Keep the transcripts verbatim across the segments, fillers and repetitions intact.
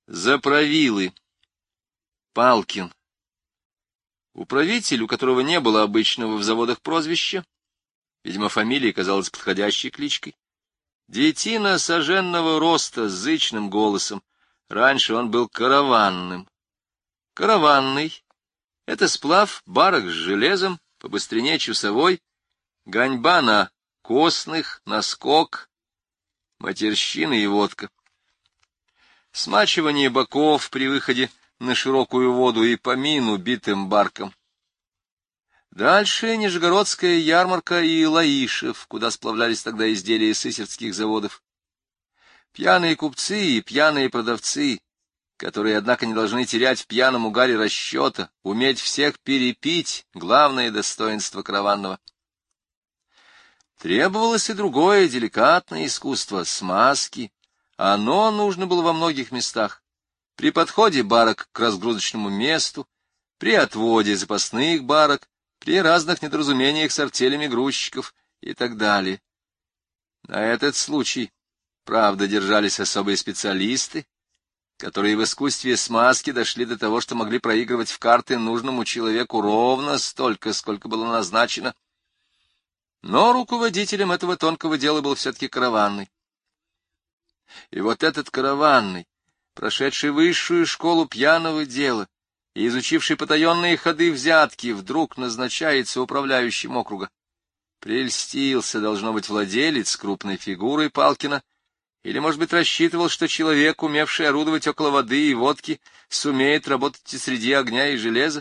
Заправилы. Палкин. Управитель, у которого не было обычного в заводах прозвища, видимо, фамилия казалась подходящей кличкой, детина соженного роста с зычным голосом. Раньше он был караванным. Караванный — это сплав барок с железом, побыстрее часовой, гоньба на костных, наскок, матерщина и водка. Смачивание боков при выходе на широкую воду и помину битым барком. Дальше Нижегородская ярмарка и Лаишев, куда сплавлялись тогда изделия сысердских заводов. Пьяные купцы и пьяные продавцы, которые, однако, не должны терять в пьяном угаре расчета, уметь всех перепить — главное достоинство караванного. Требовалось и другое деликатное искусство — смазки. Оно нужно было во многих местах. При подходе барок к разгрузочному месту, при отводе запасных барок, при разных недоразумениях с артелями грузчиков и так далее. На этот случай, правда, держались особые специалисты, которые в искусстве смазки дошли до того, что могли проигрывать в карты нужному человеку ровно столько, сколько было назначено. Но руководителем этого тонкого дела был все-таки караванный. И вот этот караванный, прошедший высшую школу пьяного дела и изучивший потаенные ходы взятки, вдруг назначается управляющим округа. Прельстился, должно быть, владелец крупной фигурой Палкина, или, может быть, рассчитывал, что человек, умевший орудовать около воды и водки, сумеет работать и среди огня и железа.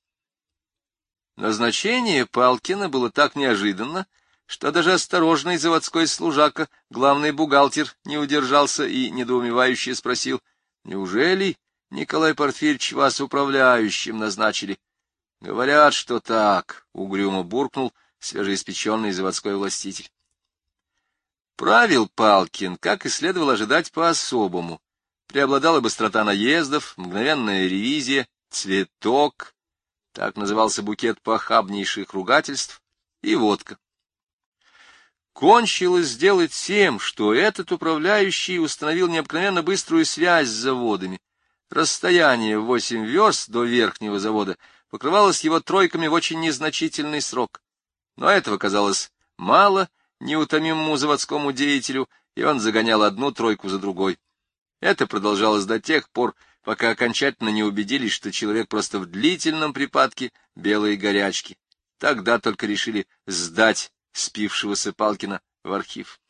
Назначение Палкина было так неожиданно, что даже осторожный заводской служака, главный бухгалтер, не удержался и недоумевающе спросил: «Неужели, Николай Порфирьевич, вас управляющим назначили?» «Говорят, что так», — угрюмо буркнул свежеиспеченный заводской властитель. Правил Палкин, как и следовало ожидать, по-особому. Преобладала быстрота наездов, мгновенная ревизия, цветок, так назывался букет похабнейших ругательств, и водка. Кончилось сделать тем, что этот управляющий установил необыкновенно быструю связь с заводами. Расстояние в восемь верст до верхнего завода покрывалось его тройками в очень незначительный срок. Но этого казалось мало неутомимому заводскому деятелю, и он загонял одну тройку за другой. Это продолжалось до тех пор, пока окончательно не убедились, что человек просто в длительном припадке белой горячки. Тогда только решили сдать спившегося Палкина в архив.